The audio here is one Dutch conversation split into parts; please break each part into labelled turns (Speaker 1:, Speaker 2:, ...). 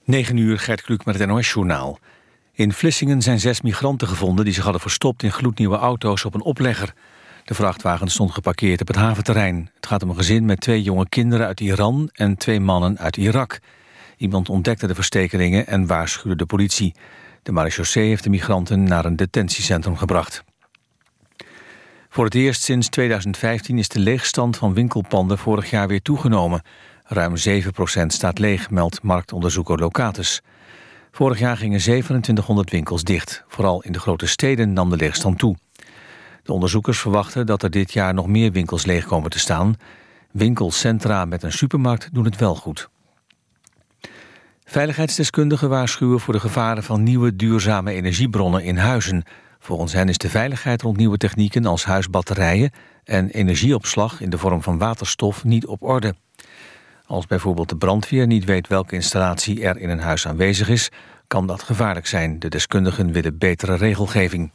Speaker 1: 9:00, Gert Kluk met het NOS-journaal. In Vlissingen zijn 6 migranten gevonden die zich hadden verstopt in gloednieuwe auto's op een oplegger. De vrachtwagen stond geparkeerd op het haventerrein. Het gaat om een gezin met 2 jonge kinderen uit Iran en 2 mannen uit Irak. Iemand ontdekte de verstekelingen en waarschuwde de politie. De marechaussee heeft de migranten naar een detentiecentrum gebracht. Voor het eerst sinds 2015 is de leegstand van winkelpanden vorig jaar weer toegenomen. Ruim 7% staat leeg, meldt marktonderzoeker Locatus. Vorig jaar gingen 2700 winkels dicht. Vooral in de grote steden nam de leegstand toe. De onderzoekers verwachten dat er dit jaar nog meer winkels leeg komen te staan. Winkelcentra met een supermarkt doen het wel goed. Veiligheidsdeskundigen waarschuwen voor de gevaren van nieuwe duurzame energiebronnen in huizen. Volgens hen is de veiligheid rond nieuwe technieken als huisbatterijen en energieopslag in de vorm van waterstof niet op orde. Als bijvoorbeeld de brandweer niet weet welke installatie er in een huis aanwezig is, kan dat gevaarlijk zijn. De deskundigen willen betere regelgeving.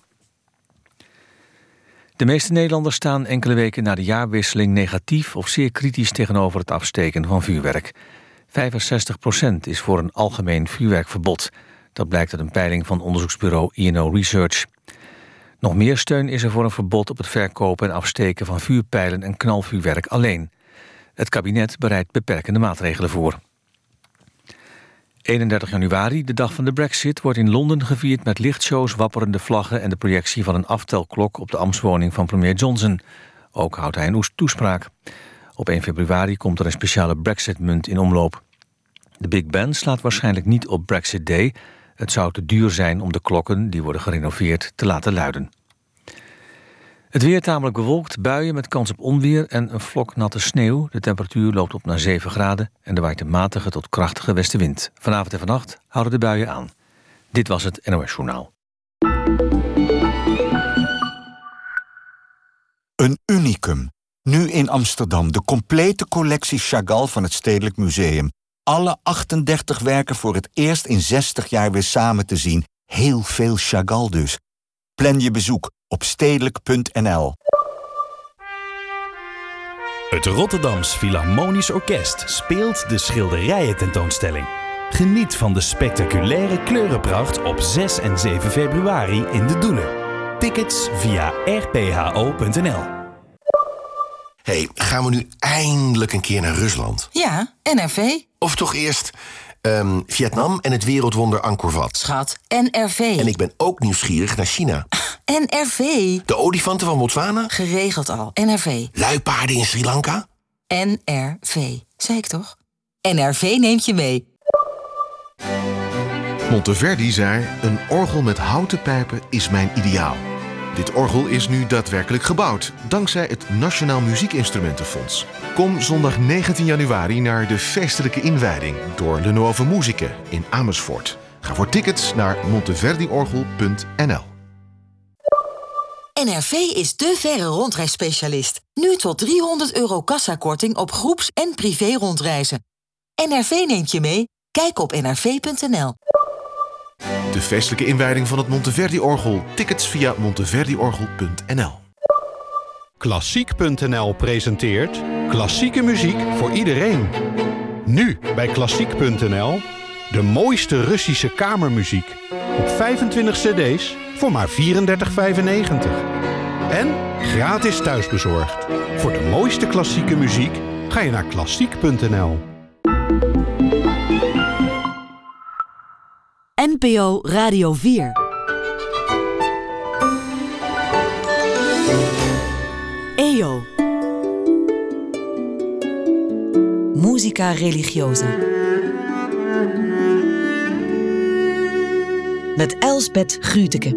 Speaker 1: De meeste Nederlanders staan enkele weken na de jaarwisseling negatief of zeer kritisch tegenover het afsteken van vuurwerk. 65% is voor een algemeen vuurwerkverbod. Dat blijkt uit een peiling van onderzoeksbureau INO Research. Nog meer steun is er voor een verbod op het verkopen en afsteken van vuurpijlen en knalvuurwerk alleen. Het kabinet bereidt beperkende maatregelen voor. 31 januari, de dag van de Brexit, wordt in Londen gevierd met lichtshows, wapperende vlaggen en de projectie van een aftelklok op de ambtswoning van premier Johnson. Ook houdt hij een toespraak. Op 1 februari komt er een speciale Brexit-munt in omloop. De Big Ben slaat waarschijnlijk niet op Brexit Day. Het zou te duur zijn om de klokken, die worden gerenoveerd, te laten luiden. Het weer tamelijk bewolkt, buien met kans op onweer en een vlok natte sneeuw. De temperatuur loopt op naar 7 graden en er waait een matige tot krachtige westenwind. Vanavond en vannacht houden de buien aan. Dit was het NOS Journaal.
Speaker 2: Een unicum. Nu in Amsterdam de complete collectie Chagall van het Stedelijk Museum. Alle 38 werken voor het eerst in 60 jaar weer samen te zien. Heel veel Chagall dus. Plan je bezoek op stedelijk.nl.
Speaker 3: Het Rotterdams Philharmonisch Orkest speelt de schilderijen-tentoonstelling. Geniet van de spectaculaire kleurenpracht op 6 en 7 februari in de Doelen. Tickets via rpho.nl.
Speaker 4: Hey, gaan we nu eindelijk een keer naar Rusland?
Speaker 5: Ja, NRV.
Speaker 4: Of toch eerst Vietnam en het wereldwonder Angkor Wat?
Speaker 5: Schat, NRV.
Speaker 4: En ik ben ook nieuwsgierig naar China.
Speaker 5: NRV.
Speaker 4: De olifanten van Botswana?
Speaker 5: Geregeld al. NRV.
Speaker 4: Luipaarden in Sri Lanka?
Speaker 5: NRV. Zei ik toch? NRV neemt je mee.
Speaker 6: Monteverdi zei: een orgel met houten pijpen is mijn ideaal. Dit orgel is nu daadwerkelijk gebouwd, dankzij het Nationaal Muziekinstrumentenfonds. Kom zondag 19 januari naar de feestelijke inwijding door Le Nuove Musiche in Amersfoort. Ga voor tickets naar monteverdiorgel.nl.
Speaker 5: NRV is de verre rondreisspecialist. Nu tot €300 kassakorting op groeps- en privé-rondreizen. NRV neemt je mee. Kijk op nrv.nl.
Speaker 6: De feestelijke inwijding van het Monteverdi-orgel. Tickets via monteverdiorgel.nl.
Speaker 7: Klassiek.nl presenteert klassieke muziek voor iedereen. Nu bij Klassiek.nl de mooiste Russische kamermuziek. Op 25 cd's voor maar €34,95. En gratis thuisbezorgd. Voor de mooiste klassieke muziek ga je naar Klassiek.nl.
Speaker 8: NPO Radio 4. EO. Musica religiosa. Met Elsbeth Grütke.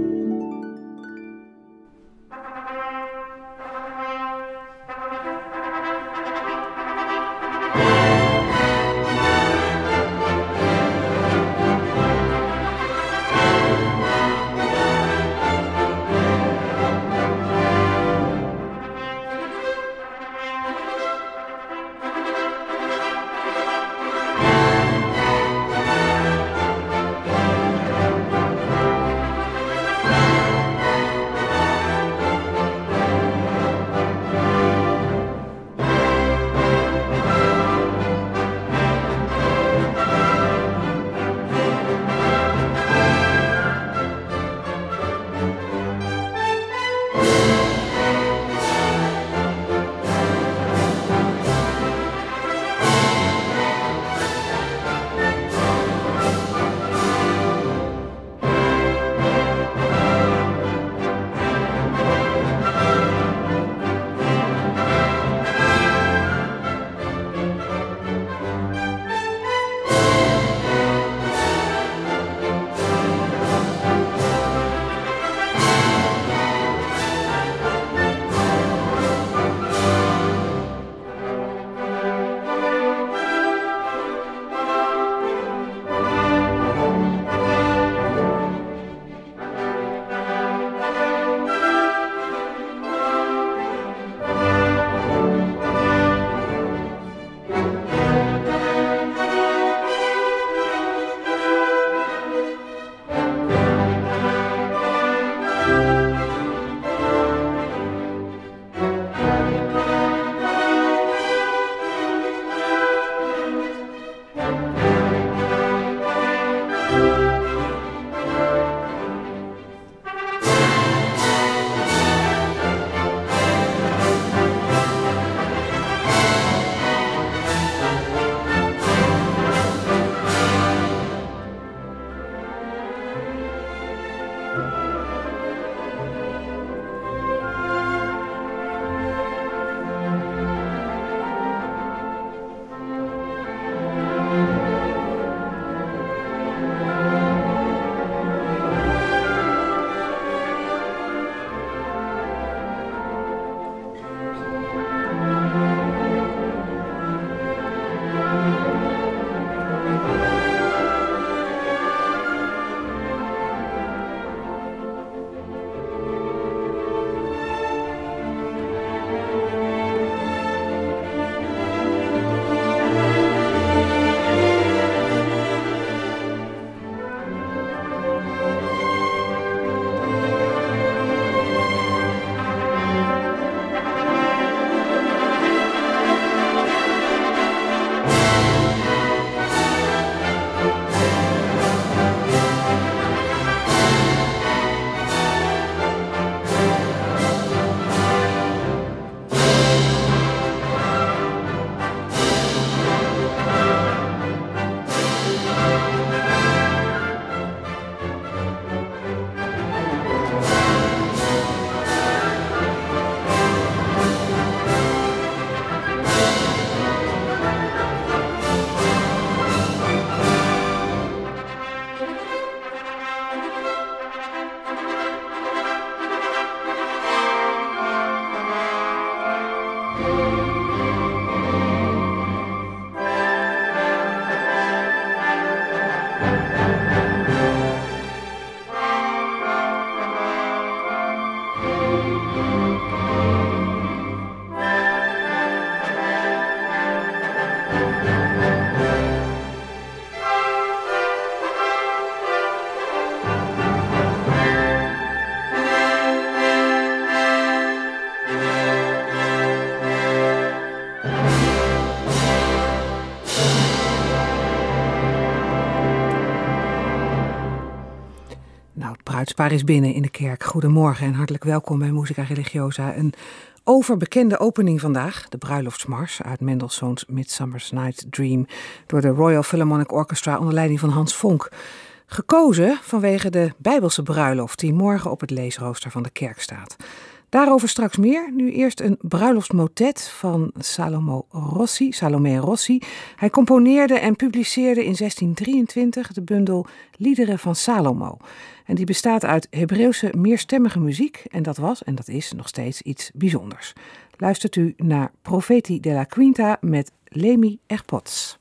Speaker 9: bruidspaar is binnen in de kerk. Goedemorgen en hartelijk welkom bij Musica Religiosa. Een overbekende opening vandaag, de bruiloftsmars uit Mendelssohn's Midsummer Night's Dream door de Royal Philharmonic Orchestra onder leiding van Hans Vonk. Gekozen vanwege de Bijbelse bruiloft die morgen op het leesrooster van de kerk staat. Daarover straks meer. Nu eerst een bruiloftsmotet van Salomé Rossi. Hij componeerde en publiceerde in 1623 de bundel Liederen van Salomo. En die bestaat uit Hebreeuwse meerstemmige muziek. En dat was, en dat is nog steeds iets bijzonders. Luistert u naar Profeti della Quinta met Lemi Erpots.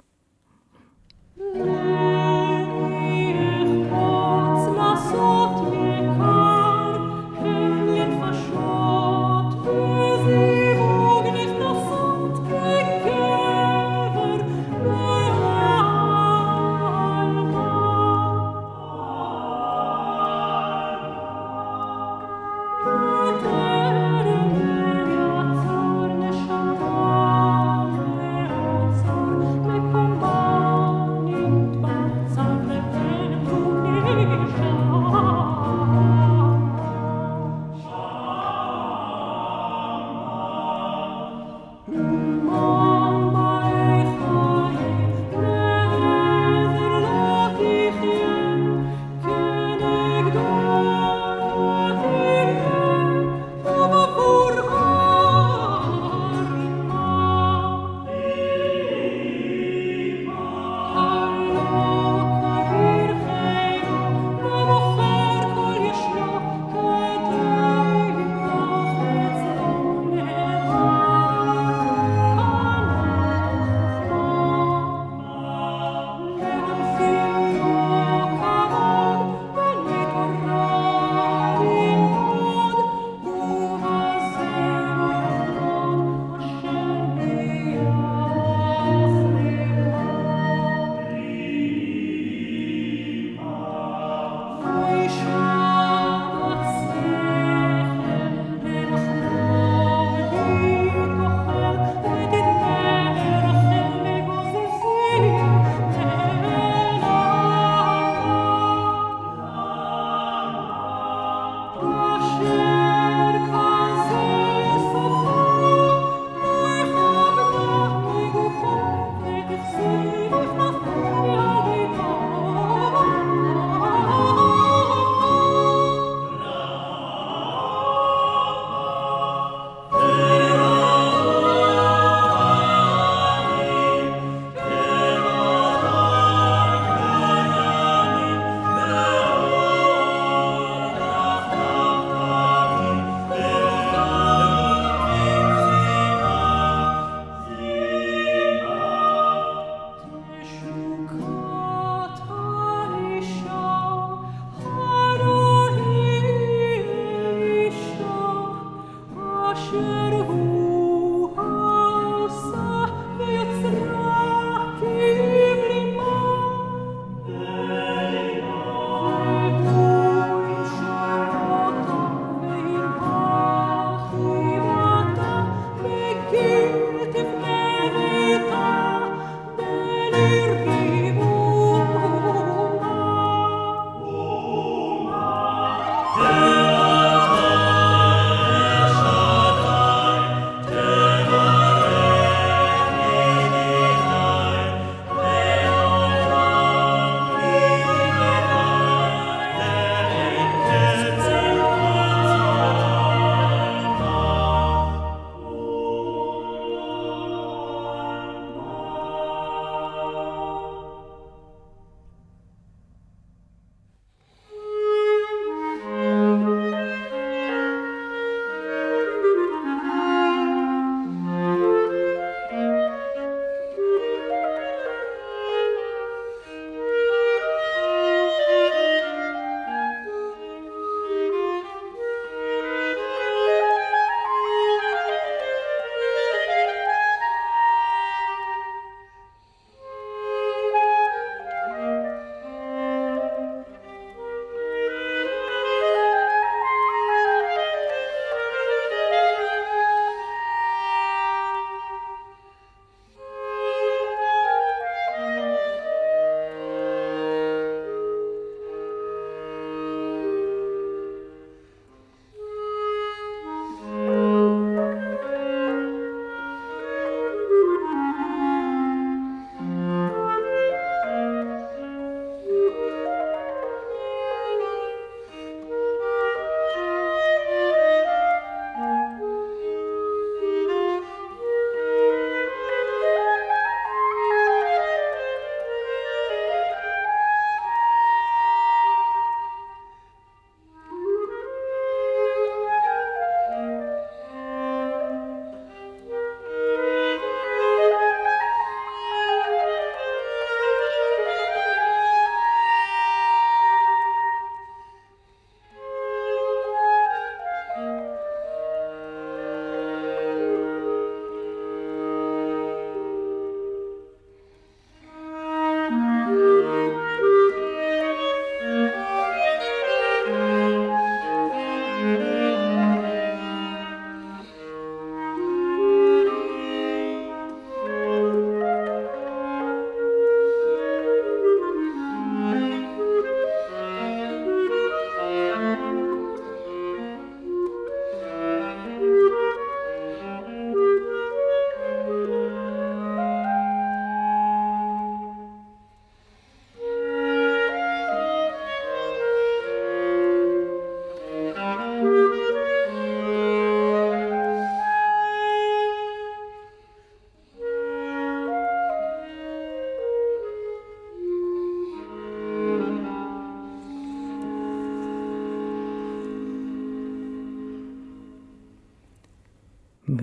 Speaker 10: Come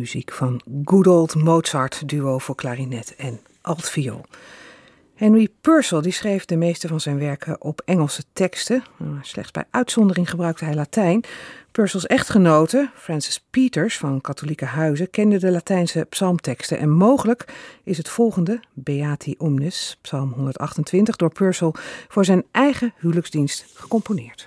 Speaker 9: muziek van Good Old Mozart, duo voor klarinet en altviool. Henry Purcell die schreef de meeste van zijn werken op Engelse teksten. Slechts bij uitzondering gebruikte hij Latijn. Purcell's echtgenote, Frances Peters van katholieke huizen, kende de Latijnse psalmteksten. En mogelijk is het volgende, Beati Omnes, psalm 128, door Purcell voor zijn eigen huwelijksdienst gecomponeerd.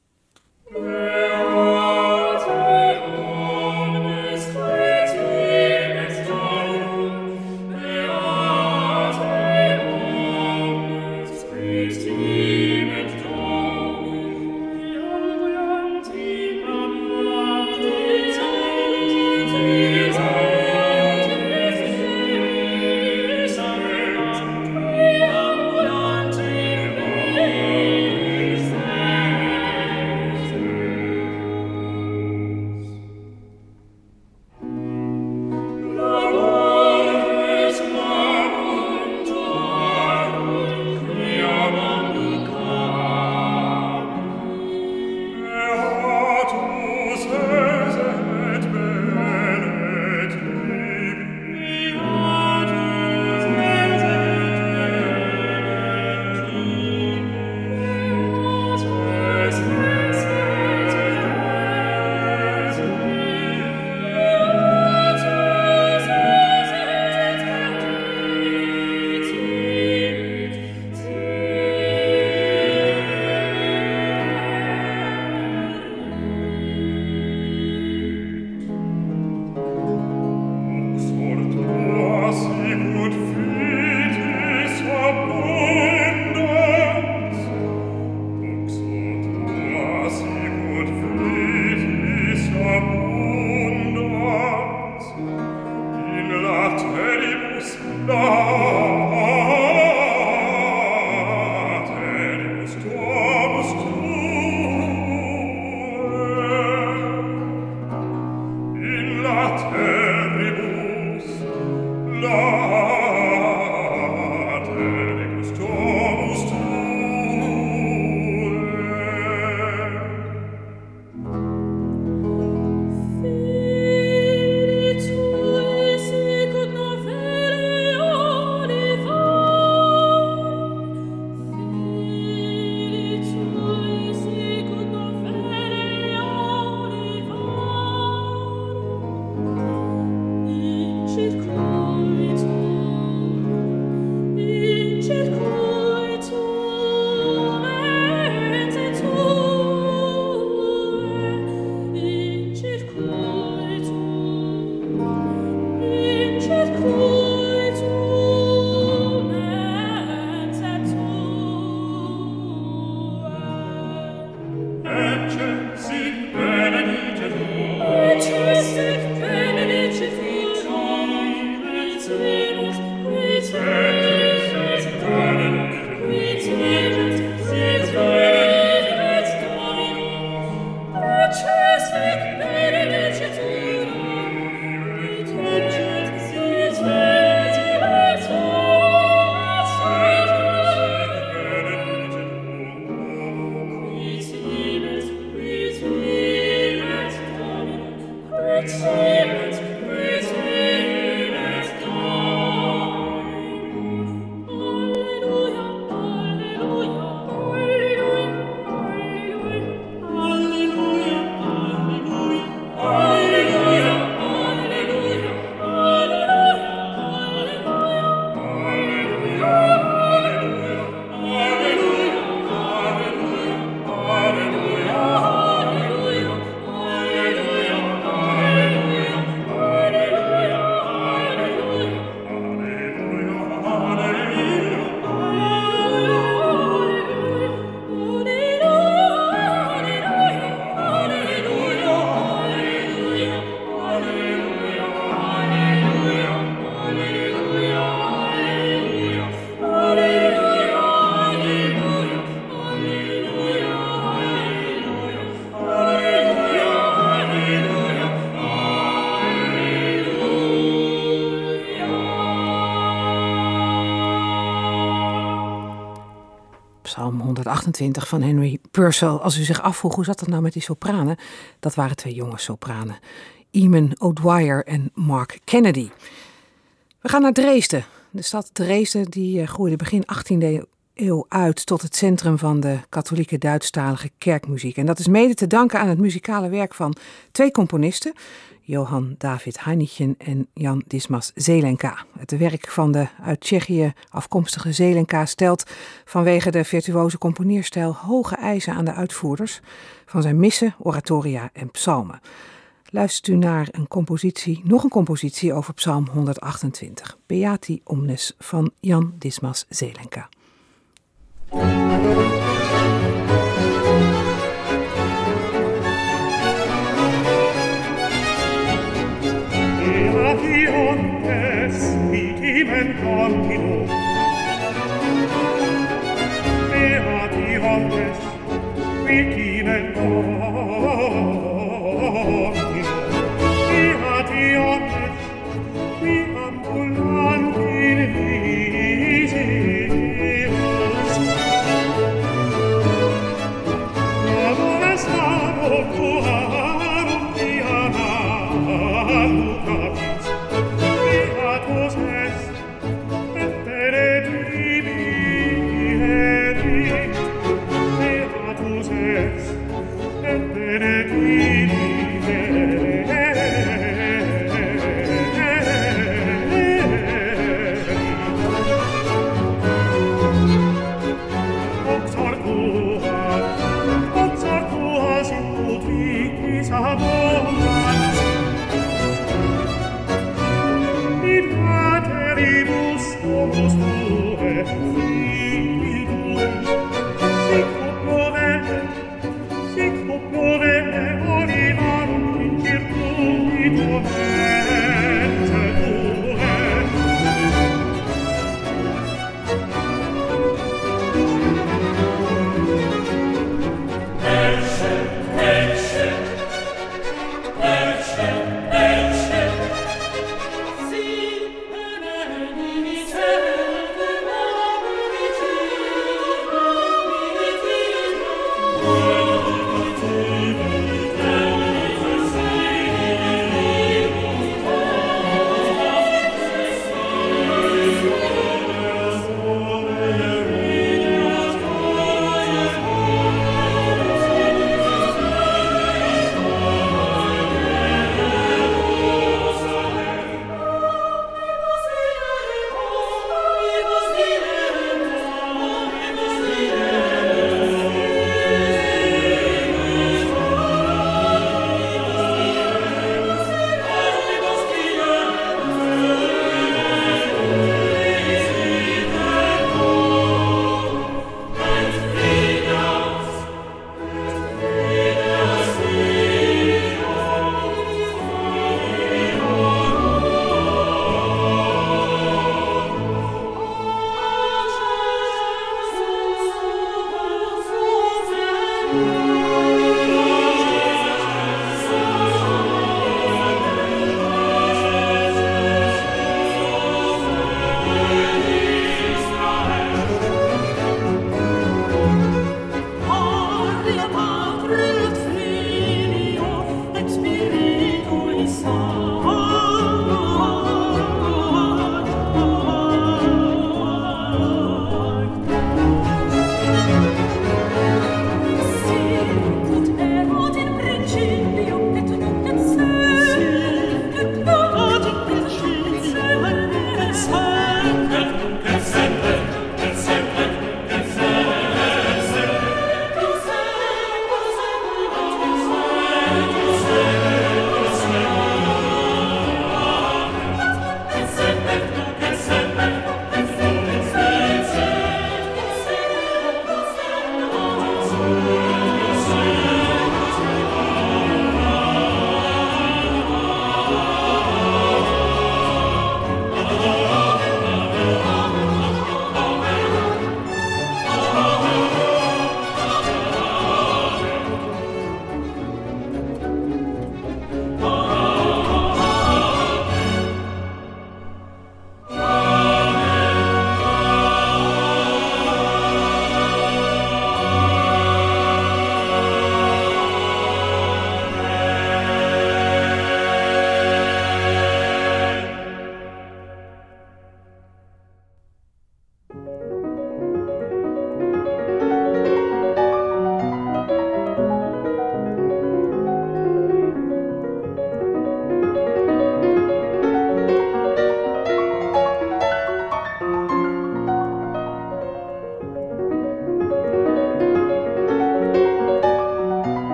Speaker 9: Psalm 128 van Henry Purcell. Als u zich afvroeg hoe zat dat nou met die sopranen, dat waren twee jonge sopranen. Eamon O'Dwyer en Mark Kennedy. We gaan naar Dresden. De stad Dresden die groeide begin 18e eeuw uit tot het centrum van de katholieke Duitsstalige kerkmuziek. En dat is mede te danken aan het muzikale werk van twee componisten, Johann David Heinichen en Jan Dismas Zelenka. Het werk van de uit Tsjechië afkomstige Zelenka stelt vanwege de virtuoze componeerstijl hoge eisen aan de uitvoerders van zijn missen, oratoria en psalmen. Luistert u naar nog een compositie over psalm 128, Beati Omnes van Jan Dismas Zelenka.
Speaker 10: Beati omnes victimen Domino. Beati omnes victimen Domino. Beati omnes qui ambulant in visis. Amore stavo tuarum pianam lucabis. Beatus est et benedicti. Beatus est et benedicti.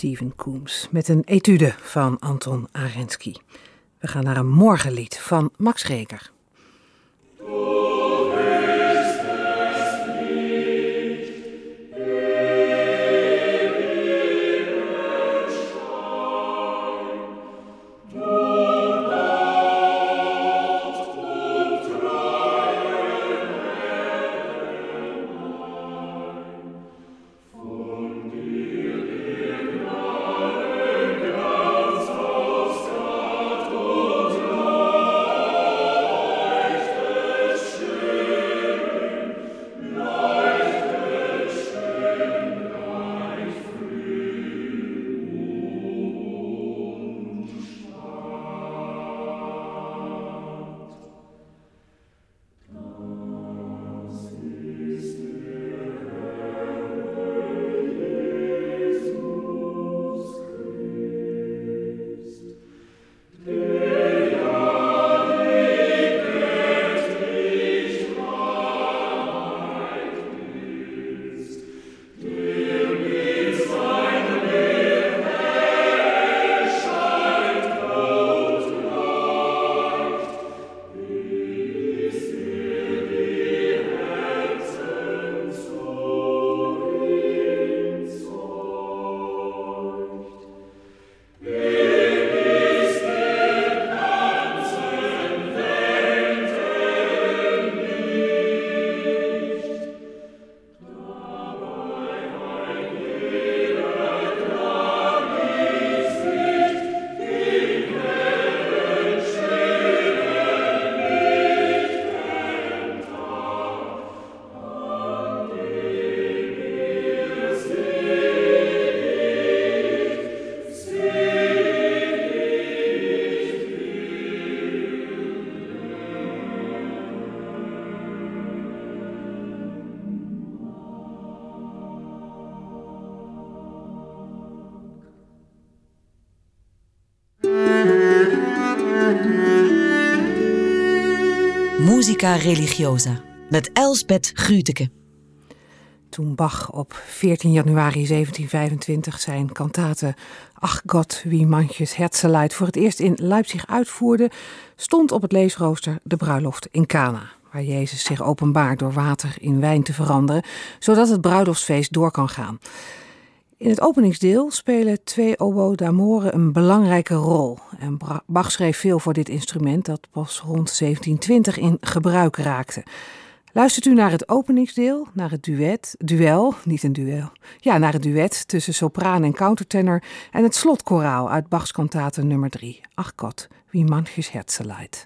Speaker 9: Steven Coombs met een etude van Anton Arensky. We gaan naar een morgenlied van Max Reger.
Speaker 8: Musica religiosa met Elsbeth Grütke.
Speaker 9: Toen Bach op 14 januari 1725 zijn kantate Ach Gott, wie manches Herzeleid voor het eerst in Leipzig uitvoerde, stond op het leesrooster de bruiloft in Cana, waar Jezus zich openbaart door water in wijn te veranderen, zodat het bruiloftsfeest door kan gaan. In het openingsdeel spelen 2 oboe d'amore een belangrijke rol. En Bach schreef veel voor dit instrument dat pas rond 1720 in gebruik raakte. Luistert u naar het openingsdeel, naar het naar het duet tussen sopraan en countertenor en het slotkoraal uit Bachs kantate nummer 3, Ach Gott, wie manches Herzeleid.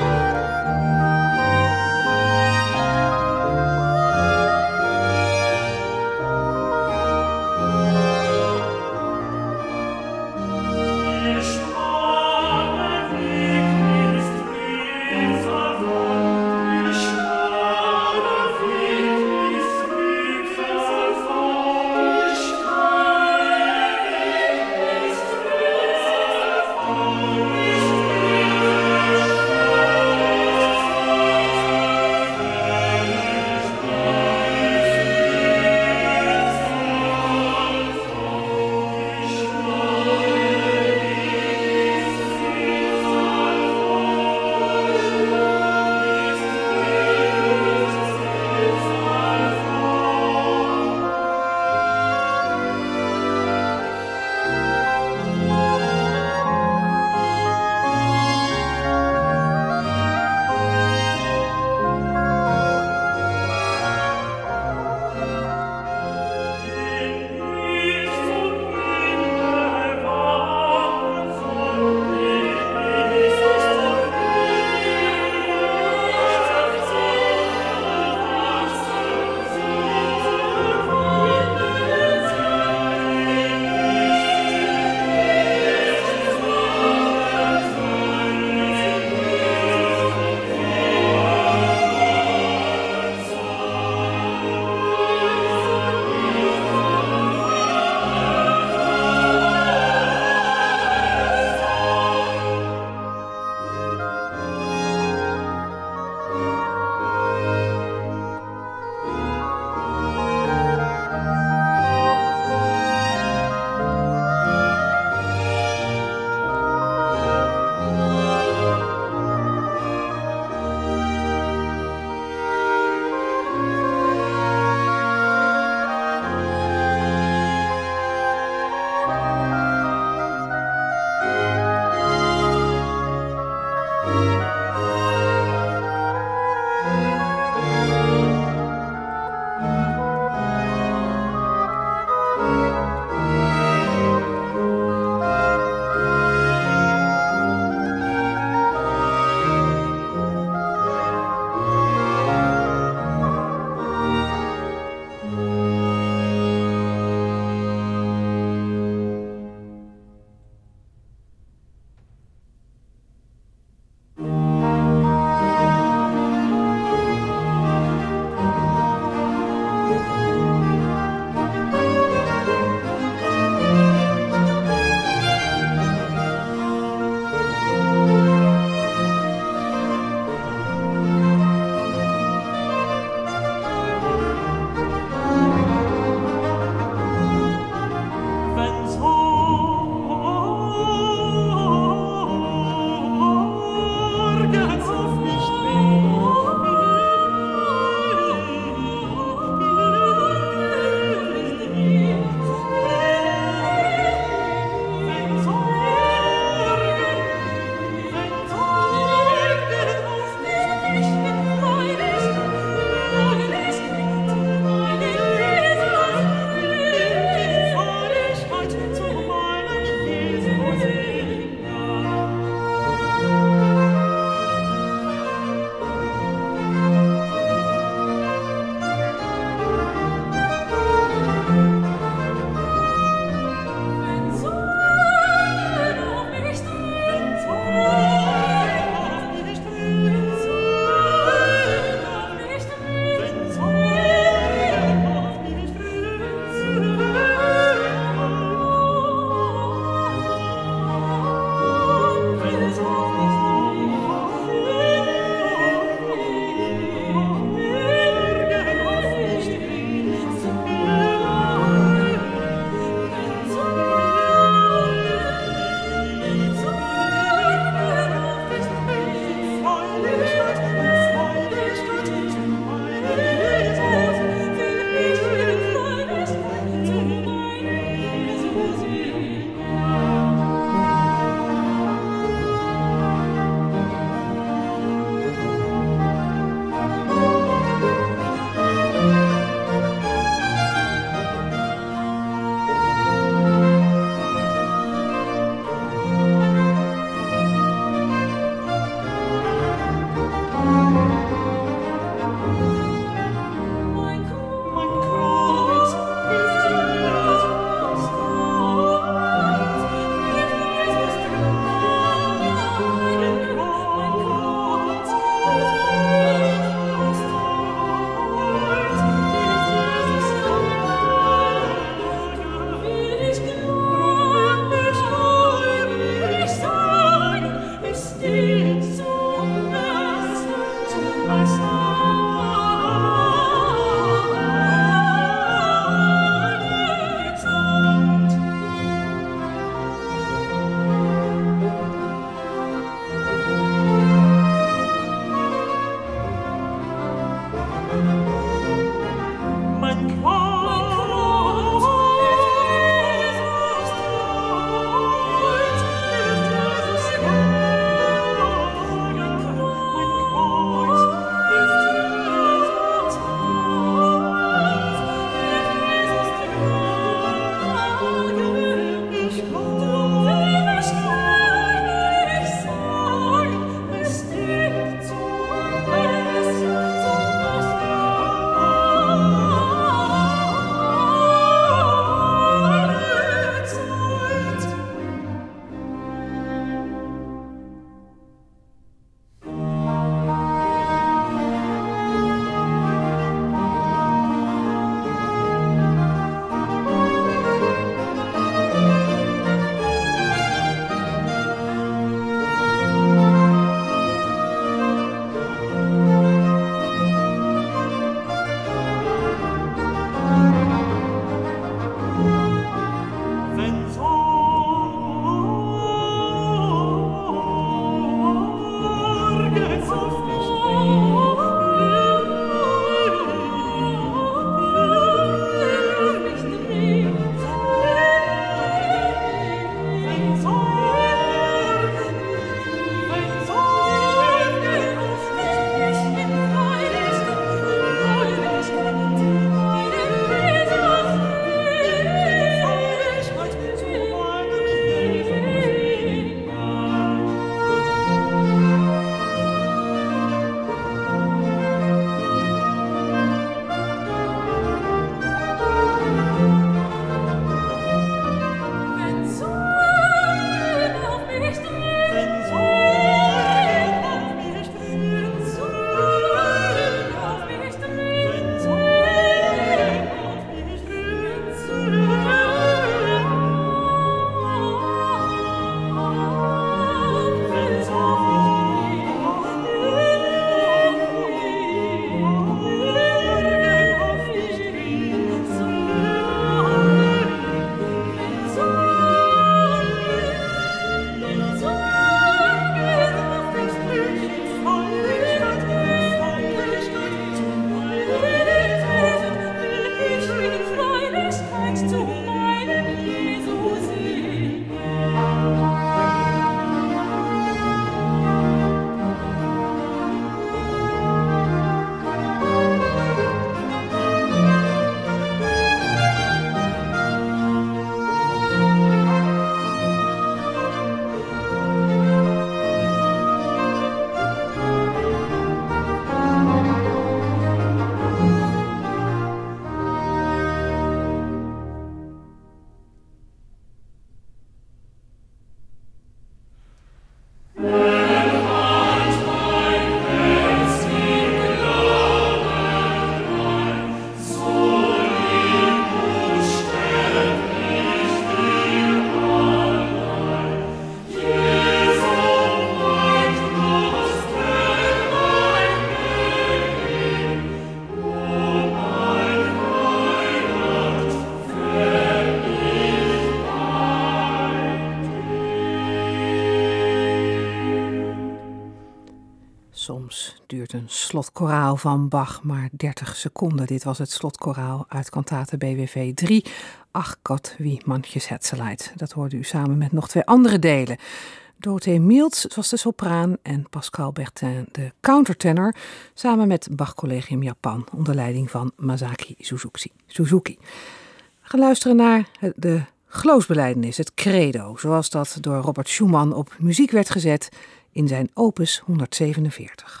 Speaker 9: Soms duurt een slotkoraal van Bach maar 30 seconden. Dit was het slotkoraal uit kantate BWV 3, Ach Gott, wie manches Herze leidt. Dat hoorde u samen met nog 2 andere delen. Dorothee Mields was de sopraan en Pascal Bertin de countertenor, samen met Bach Collegium Japan onder leiding van Masaki Suzuki. We gaan luisteren naar de geloofsbelijdenis, het credo, zoals dat door Robert Schumann op muziek werd gezet in zijn opus 147.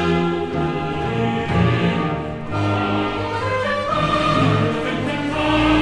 Speaker 10: Credo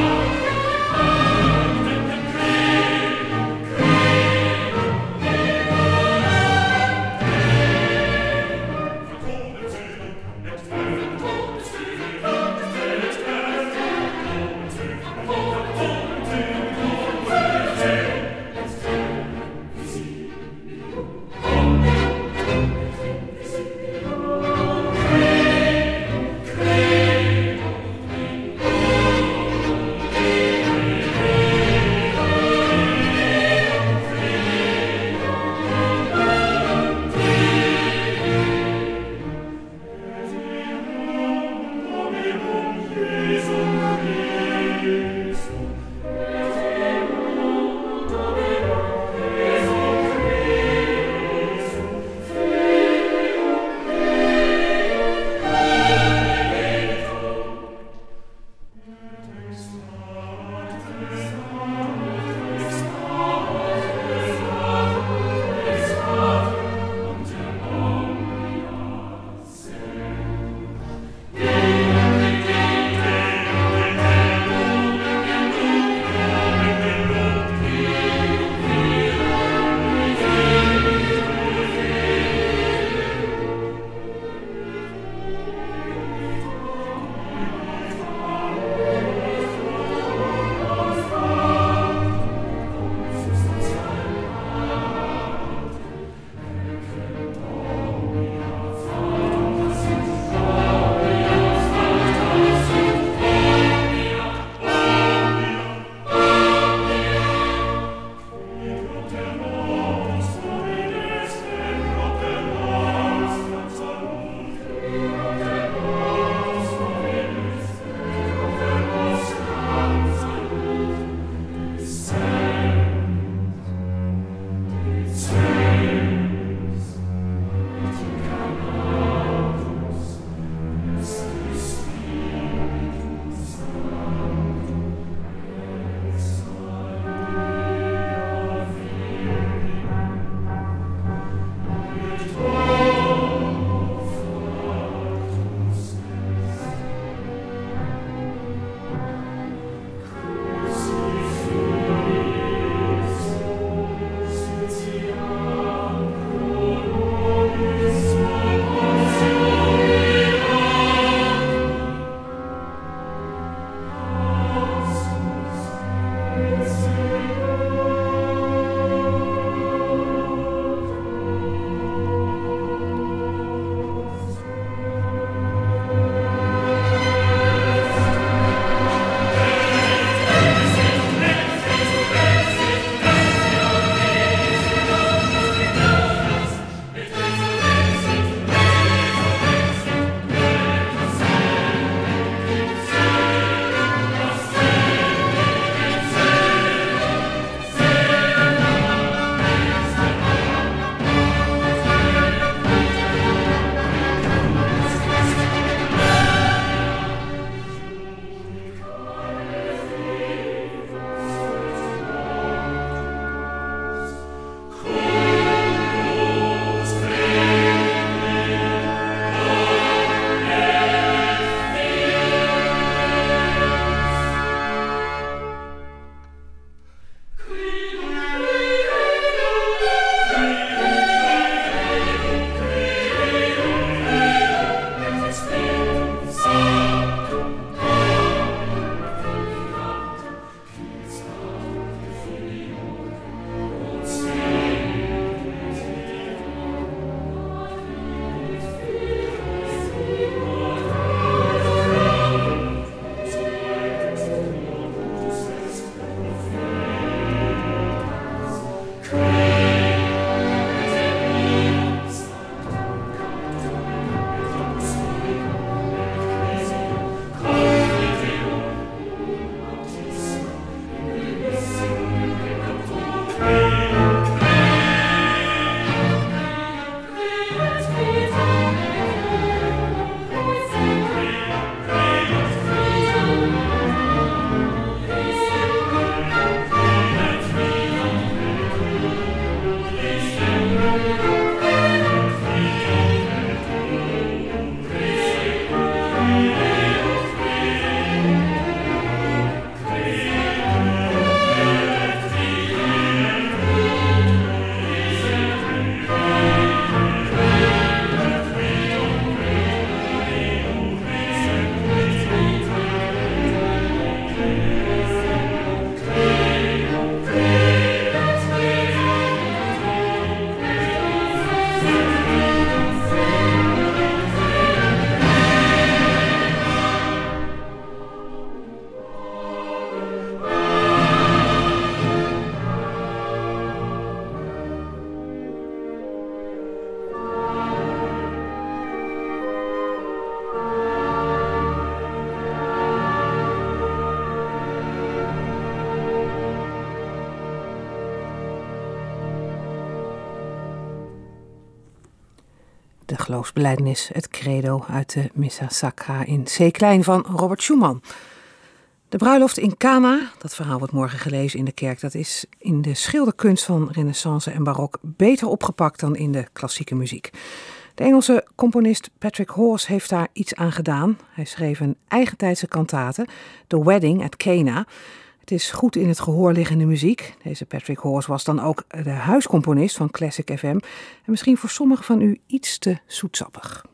Speaker 9: geloofsbelijdenis, het credo uit de Missa Sacra in C-klein van Robert Schumann. De bruiloft in Cana, dat verhaal wordt morgen gelezen in de kerk, dat is in de schilderkunst van Renaissance en barok beter opgepakt dan in de klassieke muziek. De Engelse componist Patrick Hawes heeft daar iets aan gedaan. Hij schreef een eigentijdse kantate, The Wedding at Cana. Het is goed in het gehoor liggende muziek. Deze Patrick Hawes was dan ook de huiscomponist van Classic FM. En misschien voor sommigen van u iets te zoetsappig.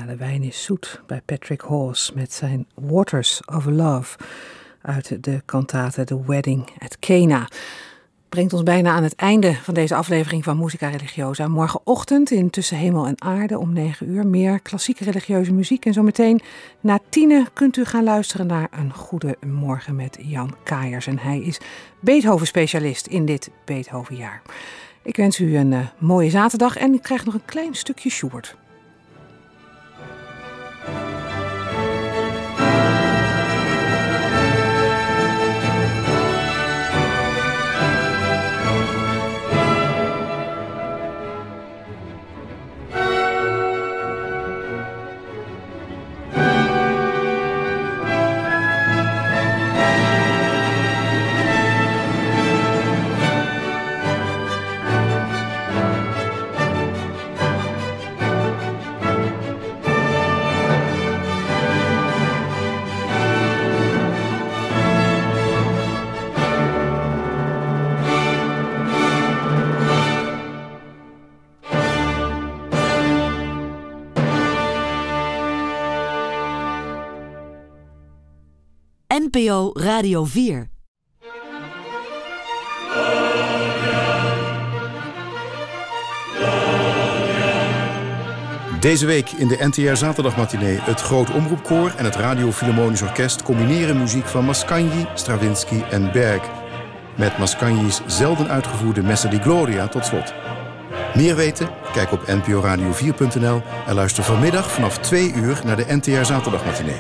Speaker 9: de wijn is zoet bij Patrick Hawes met zijn Waters of Love uit de kantate The Wedding at Cana. Brengt ons bijna aan het einde van deze aflevering van Musica Religiosa. Morgenochtend in Tussen Hemel en Aarde om 9 uur meer klassieke religieuze muziek. En zometeen na 10 kunt u gaan luisteren naar Een Goede Morgen met Jan Kaiers. En hij is Beethoven-specialist in dit Beethovenjaar. Ik wens u een mooie zaterdag en ik krijg nog een klein stukje Schubert.
Speaker 8: NPO Radio 4.
Speaker 11: Deze week in de NTR Zaterdagmatinee het Groot Omroepkoor en het Radio Philharmonisch Orkest combineren muziek van Mascagni, Stravinsky en Berg. Met Mascagni's zelden uitgevoerde Messa di Gloria tot slot. Meer weten? Kijk op nporadio4.nl en luister vanmiddag vanaf 2 uur naar de NTR Zaterdagmatinee.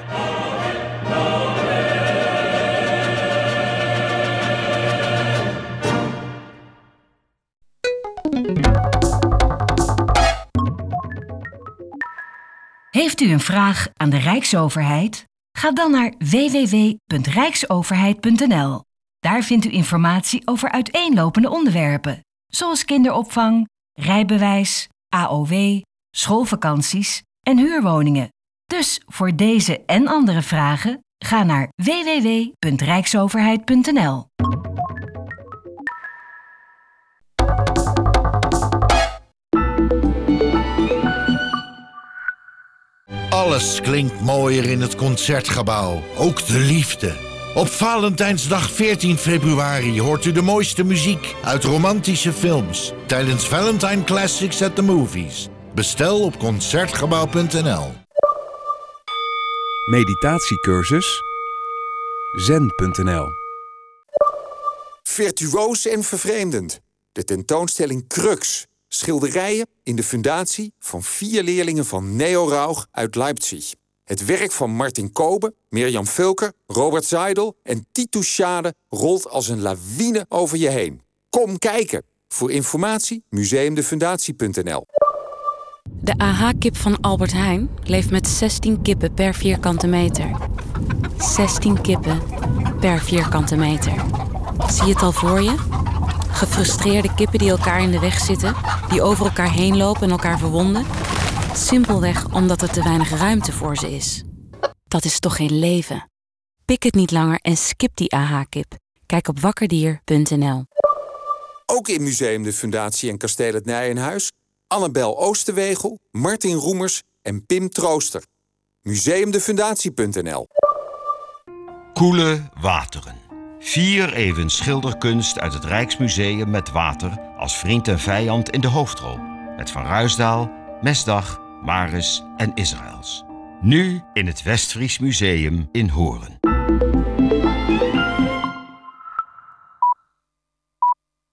Speaker 12: Heeft u een vraag aan de Rijksoverheid? Ga dan naar www.rijksoverheid.nl. Daar vindt u informatie over uiteenlopende onderwerpen, zoals kinderopvang, rijbewijs, AOW, schoolvakanties en huurwoningen. Dus voor deze en andere vragen, ga naar www.rijksoverheid.nl.
Speaker 13: Alles klinkt mooier in het Concertgebouw, ook de liefde. Op Valentijnsdag 14 februari hoort u de mooiste muziek uit romantische films tijdens Valentine Classics at the Movies. Bestel op concertgebouw.nl.
Speaker 3: Meditatiecursus zen.nl.
Speaker 14: Virtuoos en vervreemdend. De tentoonstelling Crux. Schilderijen in de fundatie van 4 leerlingen van Neo Rauch uit Leipzig. Het werk van Martin Kobe, Mirjam Vulker, Robert Seidel en Titus Schade rolt als een lawine over je heen. Kom kijken. Voor informatie museumdefundatie.nl.
Speaker 15: De AH-kip van Albert Heijn leeft met 16 kippen per vierkante meter. 16 kippen per vierkante meter. Zie je het al voor je? Gefrustreerde kippen die elkaar in de weg zitten, die over elkaar heen lopen en elkaar verwonden. Simpelweg omdat er te weinig ruimte voor ze is. Dat is toch geen leven? Pik het niet langer en skip die AH-kip. Kijk op wakkerdier.nl.
Speaker 14: Ook in Museum de Fundatie en Kasteel het Nijenhuis Annabel Oosterwegel, Martin Roemers en Pim Trooster. Museumdefundatie.nl.
Speaker 16: Koele wateren. 4 eeuwen schilderkunst uit het Rijksmuseum met water als vriend en vijand in de hoofdrol. Met Van Ruisdael, Mesdag, Maris en Israëls. Nu in het Westfries Museum in Hoorn.